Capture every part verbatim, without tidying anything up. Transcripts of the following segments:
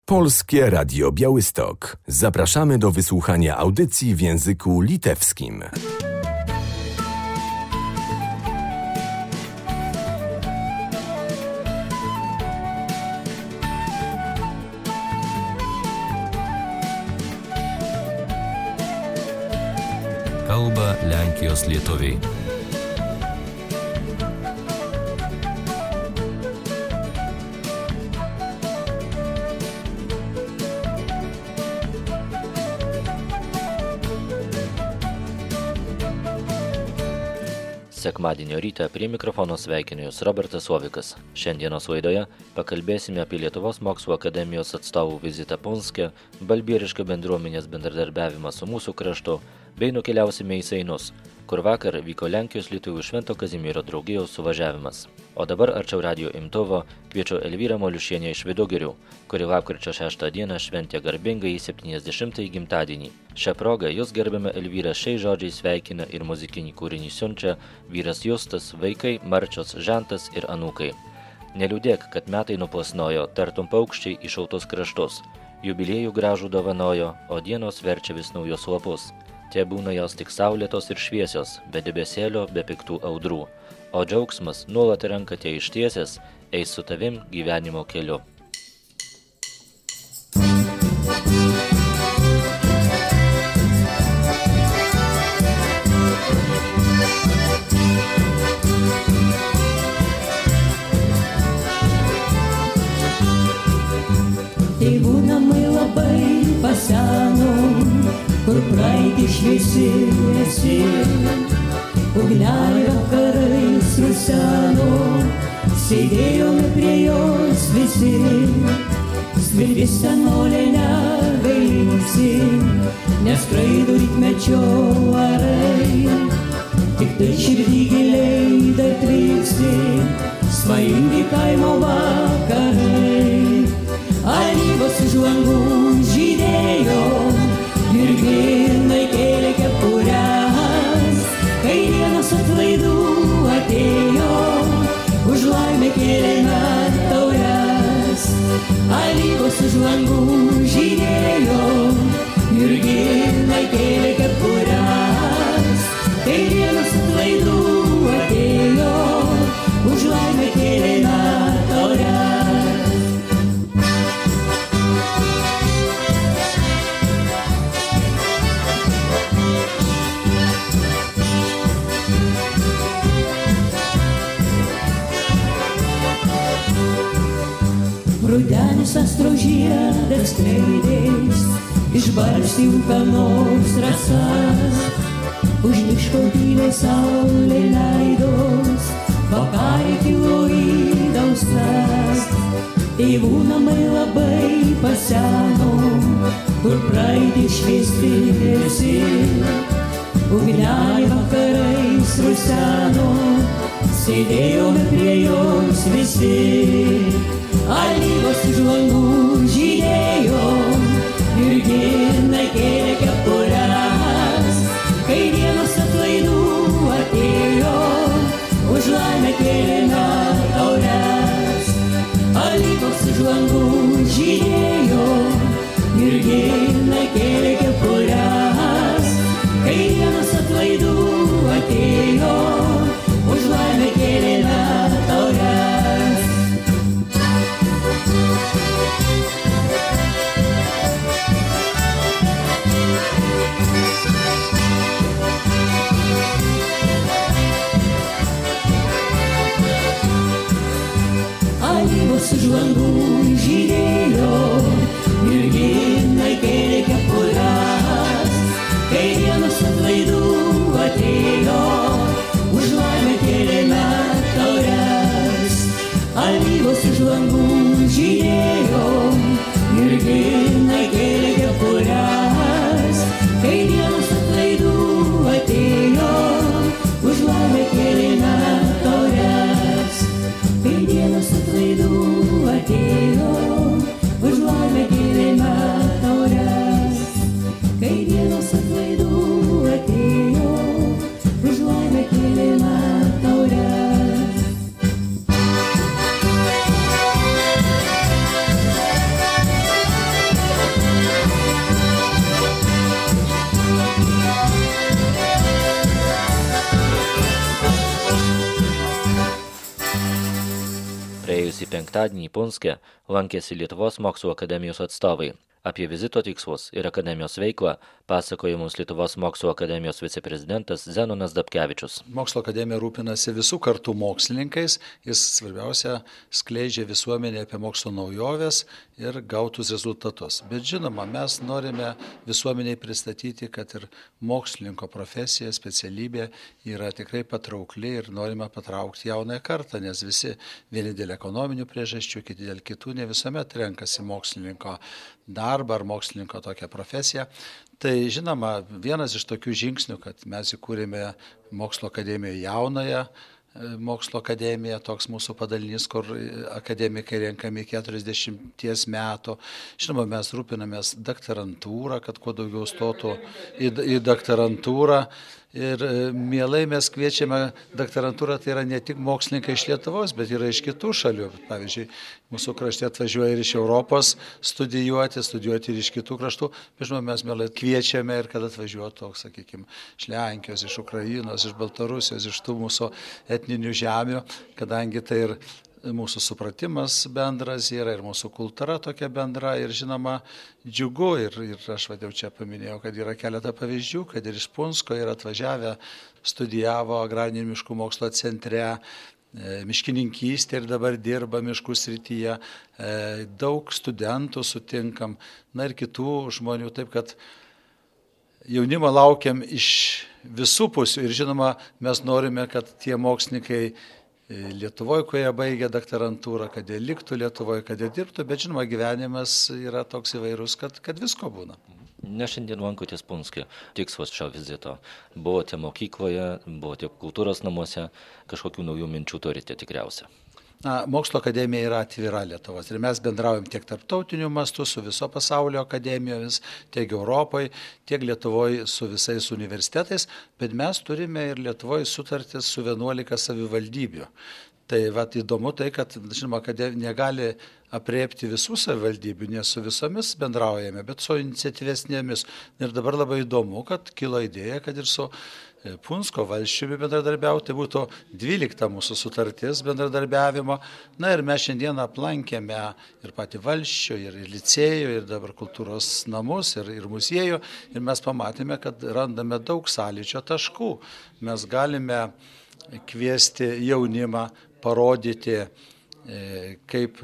Polskie Radio Białystok. Zapraszamy do wysłuchania audycji w języku litewskim. Kalba Lenkijos lietuviai. Sekmadienio rytą prie mikrofono sveikina Jūs Robertas Ovikas. Šiandienos laidoje pakalbėsime apie Lietuvos mokslo akademijos atstovų vizitą Punske, balbierišką bendruomenės bendradarbiavimą su mūsų kraštu, bei nukeliausime į Seinus, kur vakar vyko Lenkijos lietuvių Švento Kazimiero draugijos suvažiavimas. O dabar arčiau radijo imtuvo kviečiu Elvyrą Moliušienę iš Vidugirių, kuri lapkričio šeštą dieną šventė garbingą į septyniasdešimtąjį gimtadienį. Šią progą jūs gerbiame Elvyrą šiais žodžiais sveikina ir muzikinį kūrinį siunčia vyras Justas, vaikai Marčios, Žentas ir anūkai. Neliūdėk, kad metai nuplasnojo, tartum paukščiai į šaltus kraštus. Jubiliejų gražų dovanojo, o dienos verčia vis naujos lapus. Tie būna jos tik saulėtos ir šviesios, be debesėlio, be piktų audrų. O džiaugsmas nuolat renka tie ištiesės, eis su tavim gyvenimo keliu. Tėvų namai labai pasenom, kur praeitį šviesi esi. Ugnelė vakarais ruseno, sėdėjome prie jos visi. Sviltis senolė negailinsi, neskraido rytmečio arai. Tik tai širdį giliai dar triksi, svajingi kaimo vakarai. Alyvos už langų žydėjo, jurginai kėlė kepures. Kai dienos atlaidų atėjo, už laimę kėlėme taures. Alyvos už langų žydėjo, jurginai kėlė kepures. Kai dienos atlaidų atėjo, už laimę kėlėme taures. Rudenis astro žiedas skleidės, išbarstė ūkanos rasas. Už miško tyliai saulė leidos, vakarė kilo į dausas. Tėvų namai labai paseno, kur praeitį šviesti esi. Ugnelė vakarais ruseno, sėdėjome prie jos visi. Alyvos už langų žydėjo, jurginai kėlė kepures. Kai dienos atlaidų atėjo, už laimę kėlėme taures. Alyvos už langų žydėjo, jurginai kėlė kepures. Kai dienos atlaidų atėjo, už laimę kėlėme taures. Alyvos už langų žydėjo, jurginai kėlė kepures. Kai dienos atlaidų atėjo, už laimę kėlėme taures. Alyvos už langų žydėjo, jurginai kėlė kepures. Kai dienos atlaidų atėjo, už laimę kėlėme taures. Kai dienos atlaidų atėjo, Praėjusį penktadienį Punske lankėsi Lietuvos mokslų akademijos atstovai. Apie vizito tikslus ir akademijos veiklą pasakoja mums Lietuvos mokslo akademijos viceprezidentas Zenonas Dapkevičius. Mokslo akademija rūpinasi visų kartų mokslininkais, jis svarbiausia skleidžia visuomenė apie mokslo naujoves ir gautus rezultatus. Bet žinoma, mes norime visuomeniai pristatyti, kad ir mokslininko profesija, specialybė yra tikrai patraukli ir norime patraukti jaunąją kartą, nes visi vieni dėl ekonominių priežasčių, kiti dėl kitų ne visuomet renkasi mokslininko darbą ar mokslininko tokią profesiją. Tai žinoma, vienas iš tokių žingsnių, kad mes įkūrėme mokslo akademiją jaunąją mokslo akademiją, toks mūsų padalinys, kur akademikai renkami keturiasdešimties metų. Žinoma, mes rūpinamės daktarantūrą, kad kuo daugiau stotų į, į daktarantūrą. Ir mielai mes kviečiame daktarantūrą, tai yra ne tik mokslininkai iš Lietuvos, bet yra iš kitų šalių. Pavyzdžiui, mūsų krašte atvažiuoja ir iš Europos studijuoti, studijuoti ir iš kitų kraštų. Bet žinoma, mes mielai kviečiame ir kad atvažiuotų, sakykime, iš Lenkijos, iš Ukrainos, iš Baltarusijos, iš tų mūsų etninių žemių, kadangi tai ir mūsų supratimas bendras yra ir mūsų kultūra tokia bendra ir žinoma džiugu ir, ir aš vadžiau čia paminėjau, kad yra keletą pavyzdžių, kad ir iš Punsko yra atvažiavę, studijavo Agrarinių miškų mokslo centre, miškininkystė ir dabar dirba miškų srityje, daug studentų sutinkam, na ir kitų žmonių, taip kad jaunimą laukiam iš visų pusių ir žinoma mes norime, kad tie mokslininkai Lietuvoje, kurie baigia daktarantūrą, kad jie liktų Lietuvoje, kad jie dirbtų, bet žinoma, gyvenimas yra toks įvairus, kad, kad visko būna. Ne šiandien lankotės Punske. Tikslas šio vizito. Buvote mokykloje, buvote kultūros namuose, kažkokių naujų minčių turite tikriausiai. Na, mokslo akademija yra atvira Lietuvos ir mes bendraujam tiek tarptautiniu mastu su viso pasaulio akademijomis, tiek Europoje, tiek Lietuvoje su visais universitetais, bet mes turime ir Lietuvoje sutartis su vienuolika savivaldybių. Tai vat, įdomu tai, kad, žinoma, akademija negali apriepti visų savivaldybių, nes su visomis bendraujame, bet su iniciatyvesnėmis. Ir dabar labai įdomu, kad kilo idėja, kad ir su Punsko valsčiumi bendradarbiauti, būtų dvylikta mūsų sutartis bendradarbiavimo. Na ir mes šiandien aplankėme ir patį valsčių, ir licėjų, ir dabar kultūros namus, ir, ir muziejų. Ir mes pamatėme, kad randame daug sąlyčio taškų. Mes galime kviesti jaunimą, parodyti, kaip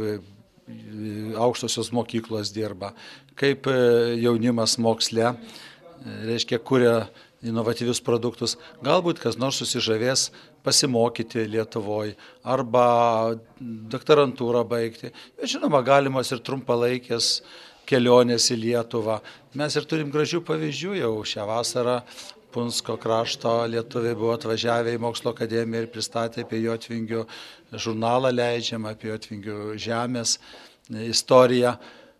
aukštosios mokyklos dirba, kaip jaunimas moksle, reiškia, kuria inovatyvius produktus. Galbūt kas nors susižavės pasimokyti Lietuvoje arba daktarantūrą baigti. Bet žinoma, galimos ir trumpalaikės kelionės į Lietuvą. Mes ir turim gražių pavyzdžių jau šią vasarą. Punsko krašto lietuviai buvo atvažiavę į mokslo akademiją ir pristatė apie Jotvingių žurnalą leidžiamą, apie Jotvingių žemės istoriją.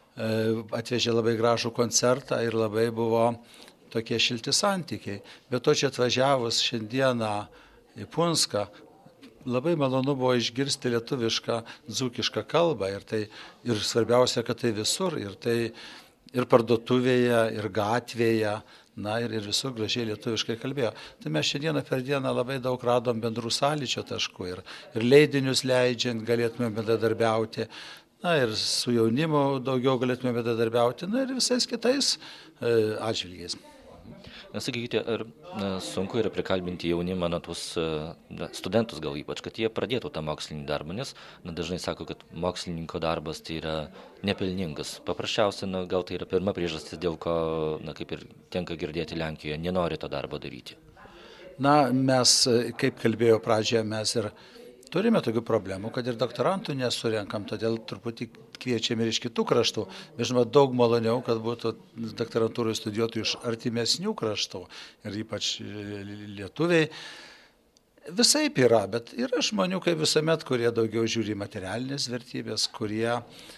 Atvežė labai gražų koncertą ir labai buvo tokie šilti santykiai. Bet to čia atvažiavus šiandieną į Punską, labai malonu buvo išgirsti lietuvišką, dzūkišką kalbą. Ir, tai, ir svarbiausia, kad tai visur. Ir tai ir parduotuvėje, ir gatvėje, na ir, ir visur gražiai lietuviškai kalbėjo. Tai mes šiandieną per dieną labai daug radom bendrų sąlyčio taškų. Ir, ir leidinius leidžiant galėtume bendradarbiauti. Na ir su jaunimu daugiau galėtume bendradarbiauti. Na ir visais kitais e, atžvilgiais. Sakykite, ar na, sunku yra prikalbinti jaunimą, na, tuos na, studentus gal ypač, kad jie pradėtų tą mokslinį darbą, nes na, dažnai sako, kad mokslininko darbas tai yra nepelningas. Paprasčiausia, na, gal tai yra pirma priežastis, dėl ko, na, kaip ir tenka girdėti Lenkijoje, nenori to darbo daryti. Na, mes, kaip kalbėjau pradžioje, mes ir turime tokių problemų, kad ir doktorantų nesurenkam, todėl truputį kviečiame ir iš kitų kraštų. Bet žinoma, daug maloniau, kad būtų doktorantūroje studijuotų iš artimesnių kraštų ir ypač lietuviai. Visaip yra, bet yra žmonių, kaip visuomet, kurie daugiau žiūri materialinės vertybės, kurie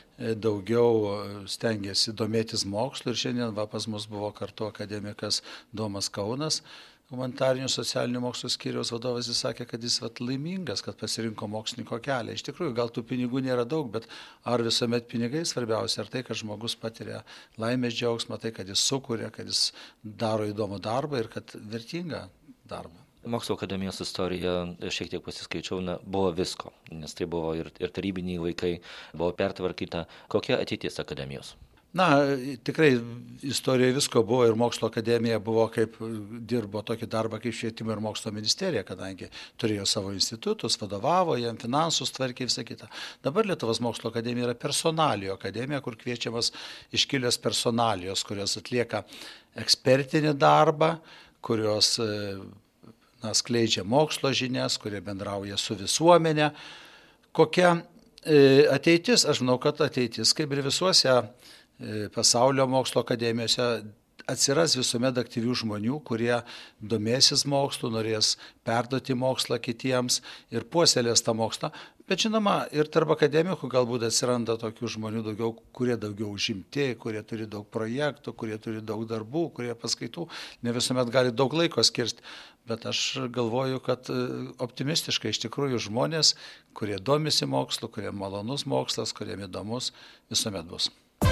daugiau stengiasi domėtis mokslu. Ir šiandien va, pas mus buvo kartu akademikas Domas Kaunas, humanitarinių socialinių mokslų skyriaus vadovas, jis sakė, kad jis vat, laimingas, kad pasirinko mokslininko kelią. Iš tikrųjų, gal tų pinigų nėra daug, bet ar visuomet pinigai svarbiausia, ar tai, kad žmogus patiria laimės džiaugsmą, tai, kad jis sukuria, kad jis daro įdomų darbą ir kad vertingą darbą. Mokslo akademijos istorija, šiek tiek pasiskaičiau, na, buvo visko, nes tai buvo ir, ir tarybiniai laikai, buvo pertvarkyta. Kokia ateitis akademijos? Na, tikrai istorijoje visko buvo ir mokslo akademija buvo kaip dirbo tokį darbą kaip švietimo ir mokslo ministerija, kadangi turėjo savo institutus, vadovavo jam, finansus tvarkė visą kitą. Dabar Lietuvos mokslo akademija yra personalijų akademija, kur kviečiamas iškilios personalijos, kurios atlieka ekspertinį darbą, kurios na, skleidžia mokslo žinias, kurie bendrauja su visuomenė. Kokia ateitis? Aš žinau, kad ateitis, kaip ir visuose pasaulio mokslo akademijose, atsiras visuomet aktyvių žmonių, kurie domėsis mokslu, norės perduoti mokslą kitiems ir puoselės tą mokslą. Bet žinoma, ir tarp akademikų galbūt atsiranda tokių žmonių daugiau, kurie daugiau užimti, kurie turi daug projektų, kurie turi daug darbų, kurie paskaitų, ne visuomet gali daug laiko skirti. Bet aš galvoju, kad optimistiškai iš tikrųjų žmonės, kurie domisi mokslu, kurie malonus mokslas, kuriem įdomus, visuomet bus.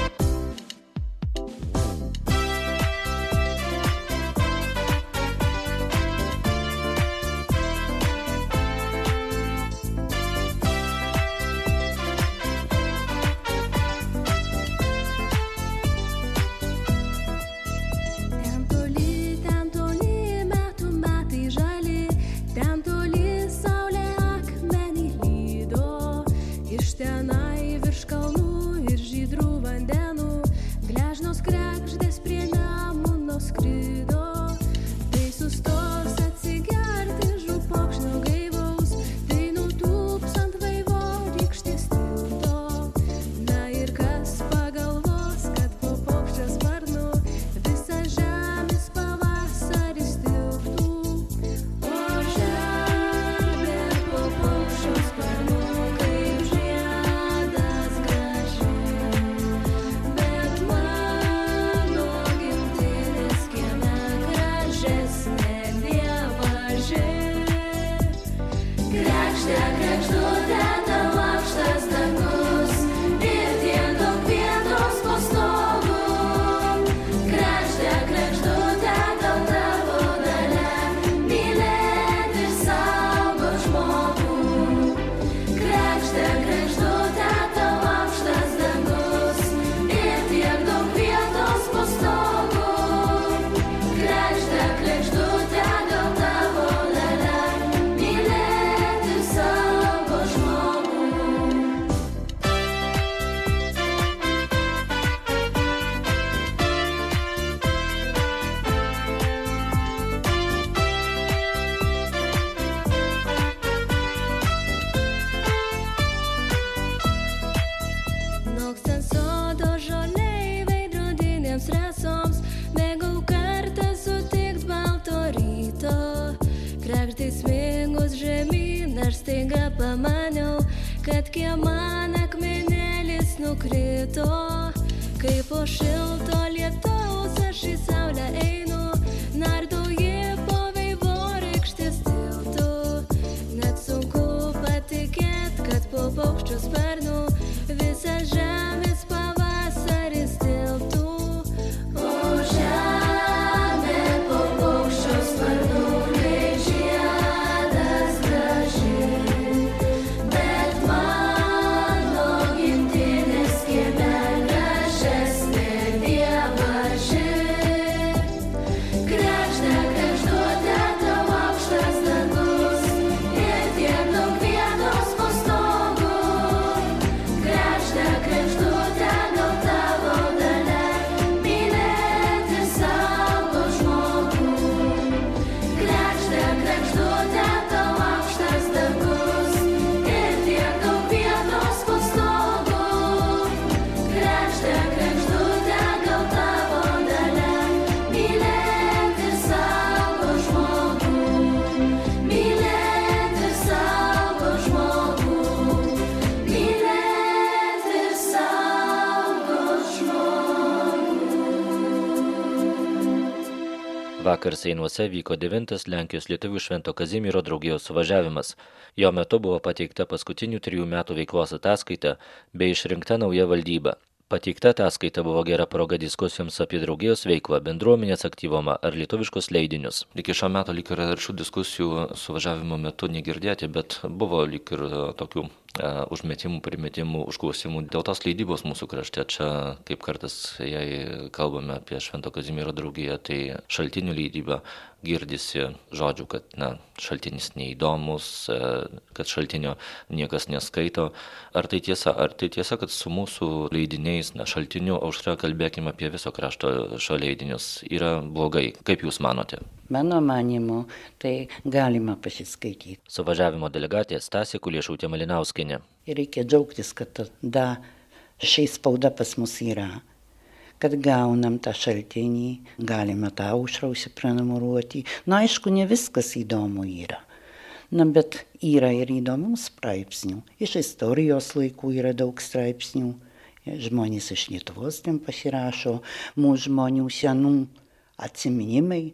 Tenai virš kalnų ir žydrų vandenų gležnos kregždės prie Nemuno skrido. Tai sustos atsigerti žūpokšnio gaivaus, tai nutūps ant vaivorykštės tilto. Na ir kas pagalvos, kad po paukščio sparnu visas žemės pavasaris tilptų. O žemė po paukščio sparnu staiga pamaniau, kad kieman akmenėlis nukrito. Kai po šilto lietaus aš į saulę einu, nardoji po vaivorykštės tiltu. Net sunku patikėt, kad po paukščių sparnų visas žemės pavasaris tilptų. O žemė po paukščio sparnų Vakar Seinuose vyko devintas Lenkijos lietuvių Švento Kazimiero draugijos suvažiavimas. Jo metu buvo pateikta paskutinių trijų metų veiklos ataskaita bei išrinkta nauja valdyba. Pateikta ataskaita buvo gera proga diskusijoms apie draugijos veiklą, bendruomenės aktyvumą ar lietuviškus leidinius. Iki šio meto lyg ir šių diskusijų suvažiavimo metu negirdėti, bet buvo lyg ir tokių uh, užmetimų, primetimų, užklausimų dėl tos leidybos mūsų krašte. Čia, kaip kartais, jei kalbame apie Švento Kazimiero draugiją, tai šaltinių leidybą girdisi žodžių, kad na, šaltinis neįdomus, kad šaltinio niekas neskaito. Ar tai tiesa? Ar tai tiesa, kad su mūsų leidiniais, na, šaltiniu Aušra, kalbėkime apie viso krašto šio leidinius, yra blogai? Kaip Jūs manote? Mano manimu, tai galima pasiskaityti. Suvažiavimo delegatė Stasė Kuliešiūtė Malinauskienė. Ir reikia džiaugtis, kad da šiai spauda pas mus yra. Kad gaunam tą šaltinį, galime tą Aušrą užsiprenumeruoti. Na, aišku, ne viskas įdomu yra. Na, bet yra ir įdomų straipsnių. Iš istorijos laikų yra daug straipsnių. Žmonės iš Lietuvos ten pasirašo, mūsų žmonių senų atsiminimai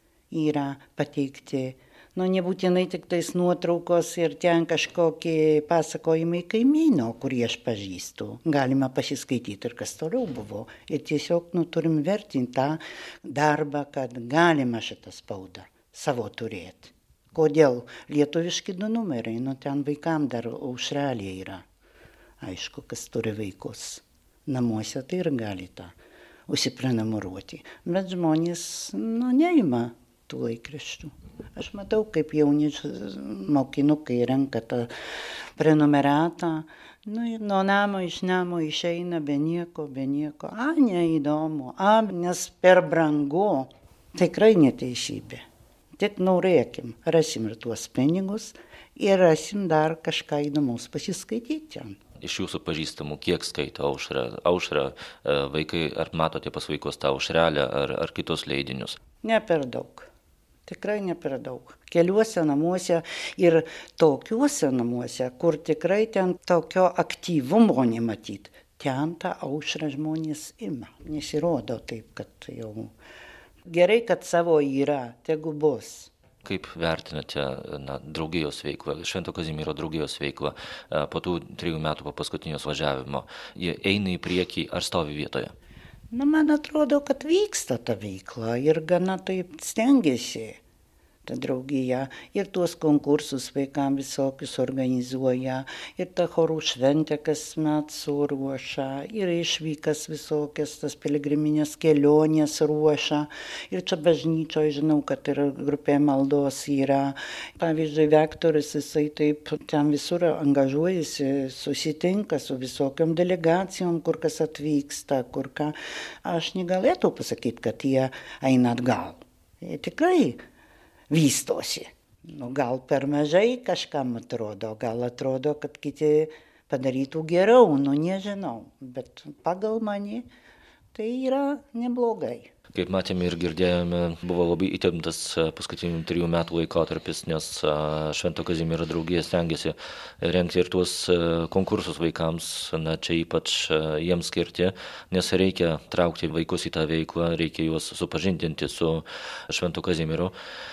yra pateikti. Nu, nebūtinai tik tais nuotraukos ir ten kažkokie pasakojimai kaimyno, kurį aš pažįstu. Galima pasiskaityti ir kas toliau buvo. Ir tiesiog nu, turim vertinti tą darbą, kad galima šitą spaudą savo turėti. Kodėl? Lietuviški du numeriai, nu ten vaikam dar Aušrelė yra. Aišku, kas turi vaikus namuose, tai ir gali tą užsiprenumeruoti. Bet žmonės nu, neima tų laikraščių. Aš matau, kaip jauni mokinukai renka tą prenumeratą. Nu, ir nuo namo iš namo išeina be nieko, be nieko. A, neįdomu. A, nes per brangu. Tikrai neteisybė. Tik norėkim, rasim ir tuos pinigus ir rasim dar kažką įdomus pasiskaityti. Iš Jūsų pažįstamų, kiek skaito Aušra? Aušra, vaikai, ar matote pas vaikus tą Aušrelę ar, ar kitus leidinius? Ne per daug. Tikrai ne per daug. Keliuose namuose ir tokiuose namuose, kur tikrai ten tokio aktyvumo nematyti, ten tą Aušrą žmonės ima. Nesirodo taip, kad jau gerai, kad savo yra, tegu bus. Kaip vertinate na, draugijos veiklą, Švento Kazimiero draugijos veiklą po tų trijų metų po paskutinio važiavimo? Jie eina į priekį ar stovi vietoje? Na, man atrodo, kad vyksta ta veikla ir gana taip stengiasi ta draugija. Ir tuos konkursus vaikams visokius organizuoja, ir ta chorų šventė kasmet suruošia, ir išvykas visokias, tas piligriminės kelionės ruošia. Ir čia bažnyčioje žinau, kad ir grupė maldos yra. Pavyzdžiui, vektorius, jisai taip ten visur angažuojasi, susitinka su visokiom delegacijom, kur kas atvyksta, kur ką. Aš negalėtų pasakyti, kad jie eina atgal. Jie tikrai vystosi. Nu, gal per mažai kažkam atrodo, gal atrodo, kad kiti padarytų geriau, nu nežinau, bet pagal mane tai yra neblogai. Kaip matėme ir girdėjome, buvo labai įtemptas paskutinių trijų metų laikotarpis, nes Švento Kazimiero draugija stengiasi rengti ir tuos konkursus vaikams, na čia ypač jiems skirti, nes reikia traukti vaikus į tą veiklą, reikia juos supažindinti su Švento Kazimiero.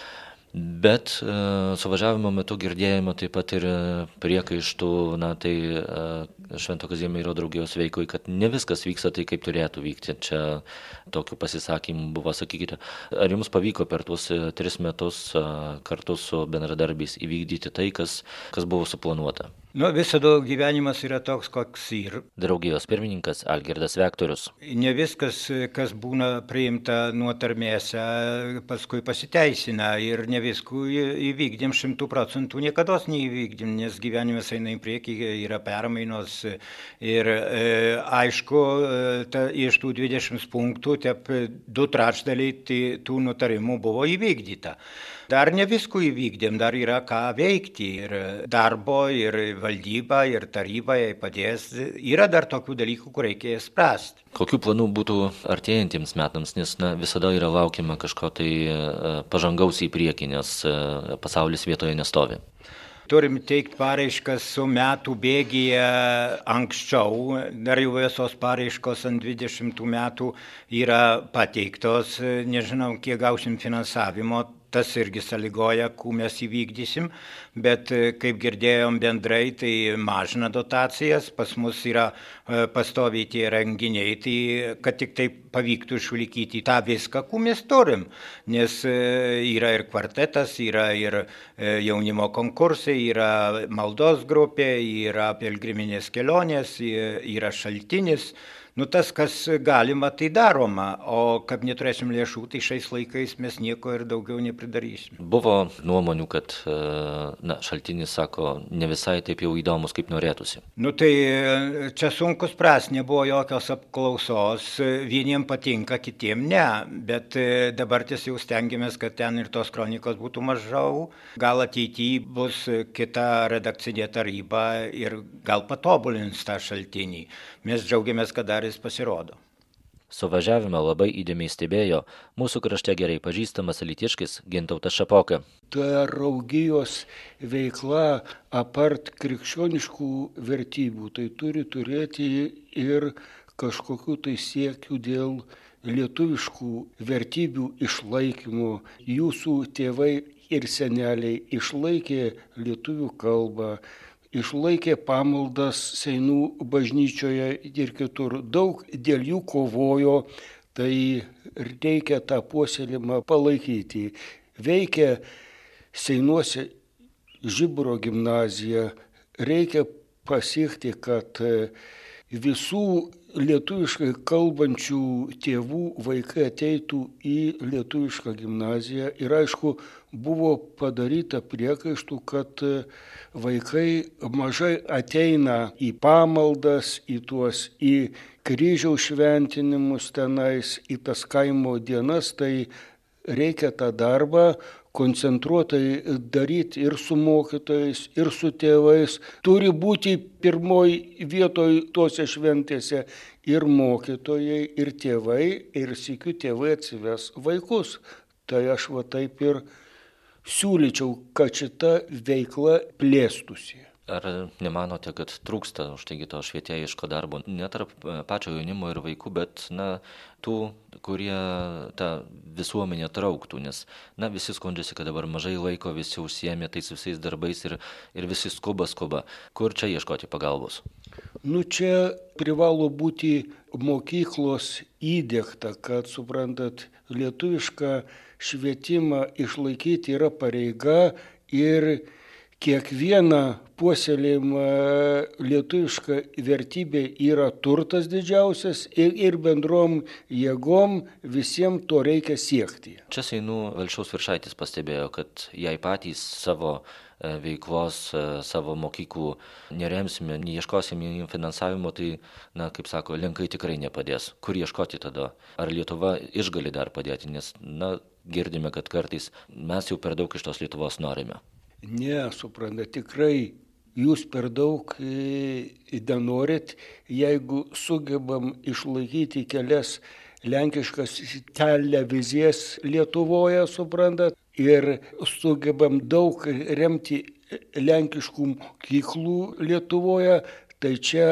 Bet uh, suvažiavimo metu girdėjome taip pat ir priekaištų, na tai uh, Švento Kazimiero draugijos veiklai, kad ne viskas vyksta tai, kaip turėtų vykti. Čia tokių pasisakymų buvo, sakykite. Ar jums pavyko per tuos tris metus uh, kartu su bendradarbiais įvykdyti tai, kas, kas buvo suplanuota? Nu, visada gyvenimas yra toks, koks yra. Draugijos pirmininkas Algirdas Vektorius. Ne viskas, kas būna priimta nuotarmėse, paskui pasiteisina ir ne viskų įvykdėm šimtų procentų, niekados neįvykdėm, nes gyvenimas eina į priekį, yra permainos ir e, aišku, ta, iš tų dvidešimt punktų tep du trečdaliai tų nutarimų buvo įvykdyta. Dar ne viskų įvykdėm, dar yra ką veikti ir darbo, ir valdyba, ir taryba jai padės. Yra dar tokių dalykų, kur reikia spręsti. Kokių planų būtų artėjantiems metams, nes na, visada yra laukiama kažko tai pažangaus į priekį, nes pasaulis vietoje nestovi. Turim teikti paraiškas su metų bėgyje anksčiau, dar jau visos paraiškos ant dvidešimtų metų yra pateiktos, nežinau, kiek gausim finansavimo tas irgi sąlygoja, kuo mes įvykdysim, bet kaip girdėjom bendrai, tai mažina dotacijas, pas mus yra pastoviai tie renginiai, tai kad tik tai pavyktų išlaikyti tą viską, kuo mes turim, nes yra ir kvartetas, yra ir jaunimo konkursai, yra maldos grupė, yra pilgriminės kelionės, yra šaltinis. Nu, tas, kas galima, tai daroma, o kad neturėsim lėšų, tai šiais laikais mes nieko ir daugiau nepridarysim. Buvo nuomonių, kad na, šaltinis, sako, ne visai taip jau įdomus, kaip norėtųsi. Nu, tai čia sunku spręs, nebuvo jokios apklausos, vieniem patinka, kitiem ne, bet dabar tiesiog stengiamės, kad ten ir tos kronikos būtų mažiau, gal ateityje bus kita redakcinė taryba ir gal patobulins tą šaltinį. Mes džiaugiamės, kad dar jis pasirodo. Suvažiavimą labai įdėmiai stebėjo mūsų krašte gerai pažįstamas alytiškis Gintautas Šapoka. Ta raugijos veikla apart krikščioniškų vertybių, tai turi turėti ir kažkokių tai siekių dėl lietuviškų vertybių išlaikymo. Jūsų tėvai ir seneliai išlaikė lietuvių kalbą, išlaikė pamaldas Seinų bažnyčioje ir kitur. Daug dėl jų kovojo, tai reikia tą puoselėjimą palaikyti. Veikia Seinuose Žiburo gimnazija. Reikia pasiekti, kad visų lietuviškai kalbančių tėvų vaikai ateitų į lietuvišką gimnaziją. Ir aišku, buvo padaryta priekaištų, kad vaikai mažai ateina į pamaldas, į tuos, į kryžiaus šventinimus tenais, į tas kaimo dienas, tai reikia tą darbą koncentruotai daryti ir su mokytojais, ir su tėvais. Turi būti pirmoji vietoj tose šventėse ir mokytojai, ir tėvai, ir sykiu tėvai atsives vaikus. Tai aš va taip ir siūlyčiau, kad šita veikla plėstųsi. Ar nemanote, kad trūksta už taigi to švietėjiško darbo, ne tarp pačio jaunimo ir vaikų, bet na, tų, kurie tą visuomenę trauktų, nes na, visi skundžiasi, kad dabar mažai laiko, visi užsiėmė tais visais darbais ir, ir visi skuba skuba. Kur čia ieškoti pagalbos? Nu čia privalo būti mokyklos įdiegta, kad, suprantat, lietuvišką švietimą išlaikyti yra pareiga ir kiekviena puoselėjama lietuviška vertybė yra turtas didžiausias ir, ir bendrom jėgom visiems to reikia siekti. Čia Seinų Valsčiaus viršaitis pastebėjo, kad jei patys savo veiklos, savo mokyklų neremsime, neieškosime jų finansavimo, tai, na, kaip sako, lenkai tikrai nepadės. Kur ieškoti tada? Ar Lietuva išgali dar padėti? Nes, na, girdime, kad kartais mes jau per daug iš tos Lietuvos norime. Ne, supranta, tikrai jūs per daug nenorit, jeigu sugebam išlaikyti kelias lenkiškas televizijas Lietuvoje, suprantat, ir sugebam daug remti lenkiškų mokyklų Lietuvoje, tai čia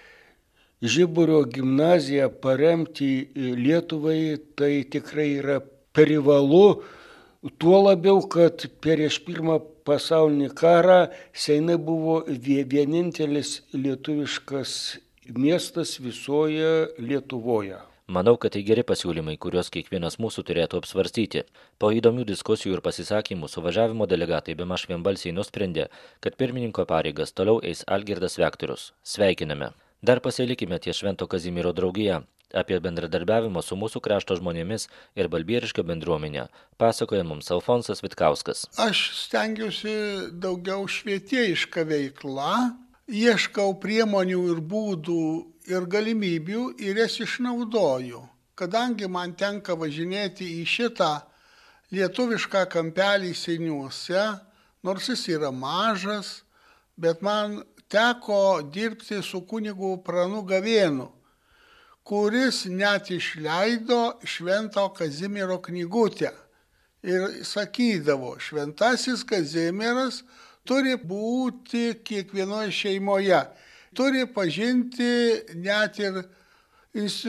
Žiburio gimnaziją paremti Lietuvai tai tikrai yra privalu. Tuo labiau, kad prieš pirmą pasaulinį karą Seinai buvo vienintelis lietuviškas miestas visoje Lietuvoje. Manau, kad tai geri pasiūlymai, kuriuos kiekvienas mūsų turėtų apsvarstyti. Po įdomių diskusijų ir pasisakymų suvažiavimo delegatai bemaž vienbalsiai nusprendė, kad pirmininko pareigas toliau eis Algirdas Vektorius. Sveikiname. Dar pasilikime ties Švento Kazimiero draugija. Apie bendradarbiavimą su mūsų krašto žmonėmis ir balbierišką bendruomenę pasakoja mums Alfonsas Vitkauskas. Aš stengiuosi daugiau švietėjišką veiklą, ieškau priemonių ir būdų ir galimybių ir jas išnaudoju. Kadangi man tenka važinėti į šitą lietuvišką kampelį Seiniuose, nors jis yra mažas, bet man teko dirbti su kunigu Pranu Gavėnu, kuris net išleido Švento Kazimiero knygutę ir sakydavo, Šventasis Kazimieras turi būti kiekvienoje šeimoje, turi pažinti net ir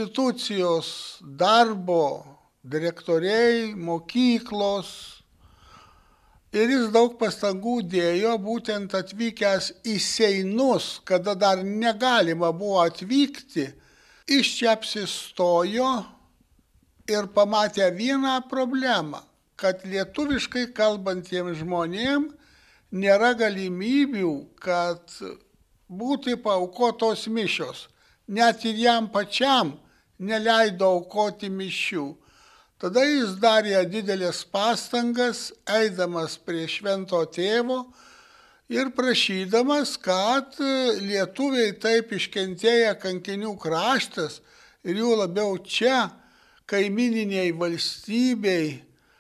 institucijos darbo, direktoriai, mokyklos, Ir jis daug pastangų dėjo, būtent atvykęs į Seinus, kada dar negalima buvo atvykti, iš čia apsistojo ir pamatė vieną problemą, kad lietuviškai kalbantiems žmonėms nėra galimybių, kad būtų paaukotos mišios. Net ir jam pačiam neleido aukoti mišių. Tada jis darė didelės pastangas, eidamas prie švento tėvo ir prašydamas, kad lietuviai taip iškentėję kankinių kraštas ir jų labiau čia, kaimininiai valstybei,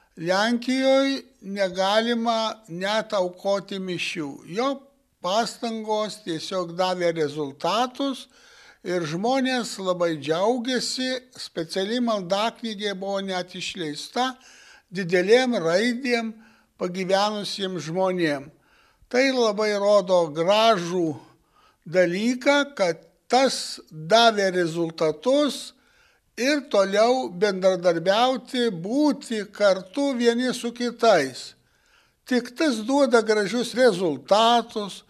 Lenkijoje negalima net aukoti mišių. Jo pastangos tiesiog davė rezultatus ir žmonės labai džiaugiasi, speciali maldaknygė buvo net išleista didelėm raidėm pagyvenusiems žmonėm. Tai labai rodo gražų dalyką, kad tas davė rezultatus ir toliau bendradarbiauti, būti kartu vieni su kitais. Tik tas duoda gražius rezultatus,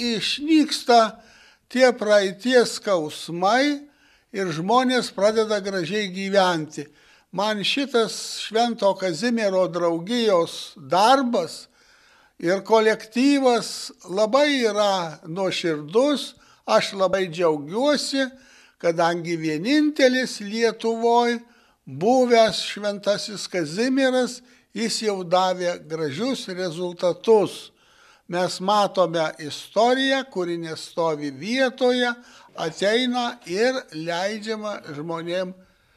išnyksta tie praeities skausmai ir žmonės pradeda gražiai gyventi. Man šitas Švento Kazimiero draugijos darbas ir kolektyvas labai yra nuoširdus, aš labai džiaugiuosi, kadangi vienintelis Lietuvoje buvęs Šventasis Kazimieras, jis jau davė gražius rezultatus. Mes matome istoriją, kuri nestovi vietoje, ateina ir leidžiama žmonėm,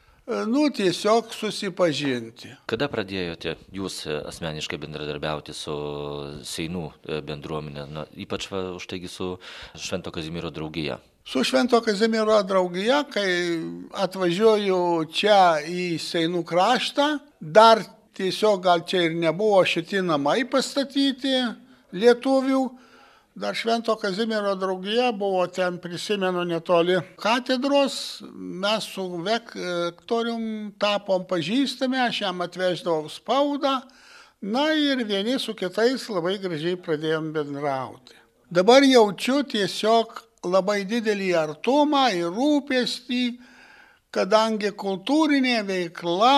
nu, tiesiog susipažinti. Kada pradėjote jūs asmeniškai bendradarbiauti su Seinų bendruomenė, na, ypač va, už taigi su Švento Kazimiero draugija? Su Švento Kazimiero draugija, kai atvažiuoju čia į Seinų kraštą, dar tiesiog gal čia ir nebuvo šitie namai pastatyti lietuvių, dar Švento Kazimiero draugija buvo ten, prisimenu, netoli katedros, mes su vektorium tapom pažįstami, aš jam atveždavau spaudą, na ir vieni su kitais labai gražiai pradėjom bendrauti. Dabar jaučiu tiesiog labai didelį artumą ir rūpestį, kadangi kultūrinė veikla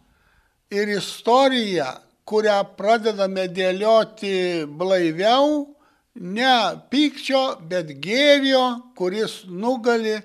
ir istorija, kurią pradedame dėlioti blaiviau, ne pykčio, bet gėrio, kuris nugali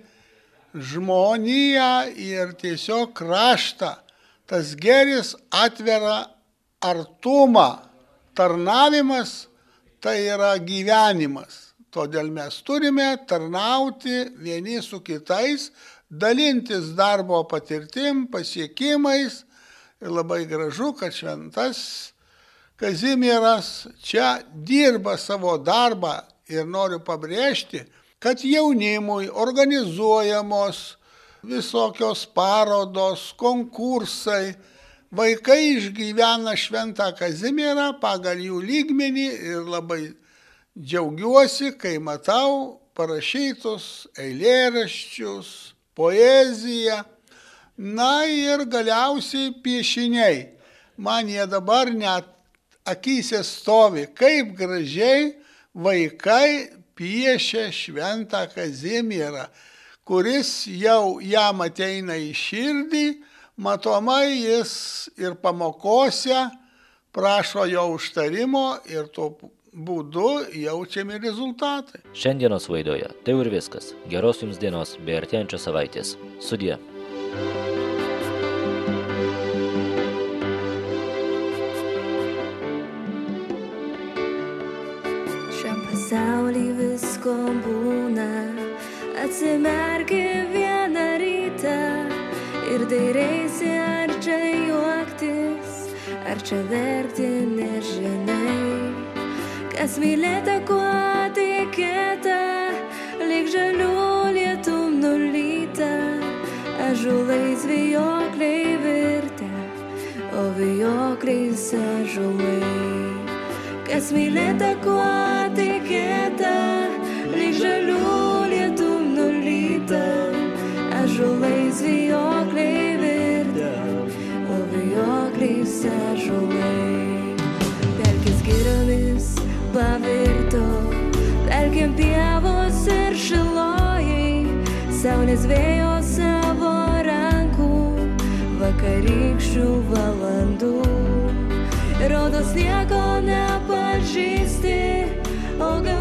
žmoniją ir tiesiog kraštą. Tas gėris atveria artumą. Tarnavimas tai yra gyvenimas. Todėl mes turime tarnauti vieni su kitais, dalintis darbo patirtim, pasiekimais. Ir labai gražu, kad Šventas Kazimieras čia dirba savo darbą ir noriu pabrėžti, kad jaunimui organizuojamos visokios parodos, konkursai, vaikai išgyvena Šventą Kazimierą pagal jų lygmenį ir labai džiaugiuosi, kai matau parašytus eilėraščius, poeziją, na ir galiausiai piešiniai. Man jie dabar net akyse stovi, kaip gražiai vaikai piešia Šventą Kazimierą, kuris jau jam ateina į širdį, matomai jis ir pamokose prašo jo užtarimo ir tuo būdu jaučiami rezultatai. Šiandienos laidoje tai ir viskas. Geros jums dienos bei artėjančios savaitės. Sudie. Šiam pasaulį visko būna, atsimerki vieną rytą ir dairaisi, ar čia juoktis, ar čia verkti, nežinai. Kas mylėta, kuo tikėta, lyg žalių lietum nulyta, ąžuolais vijokliai virtę, o vijokliais ąžuolai. Kas mylėta, kuo tikėta, lyg žalių lietum nulyta, ąžuolais vijokliai virtę, o vijokliais ąžuolai. Pelkės giriomis saulės vėjo savo rankų, vakarykščių valandų. Rodos nieko nepažįsti, o gal